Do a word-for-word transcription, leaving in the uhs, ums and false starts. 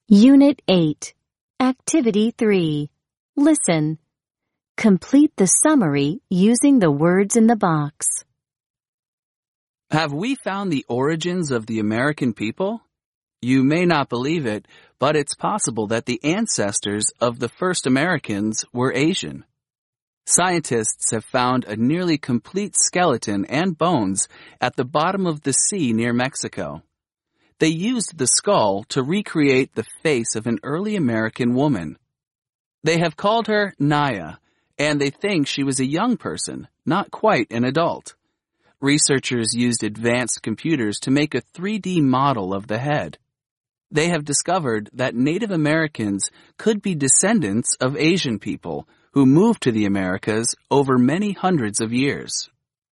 Unit eight, Activity three. Listen. Complete the summary using the words in the box. Have we found the origins of the American people? You may not believe it, but it's possible that the ancestors of the first Americans were Asian. Scientists have found a nearly complete skeleton and bones at the bottom of the sea near Mexico. They used the skull to recreate the face of an early American woman. They have called her Naya, and they think she was a young person, not quite an adult. Researchers used advanced computers to make a three D model of the head. They have discovered that Native Americans could be descendants of Asian people who moved to the Americas over many hundreds of years.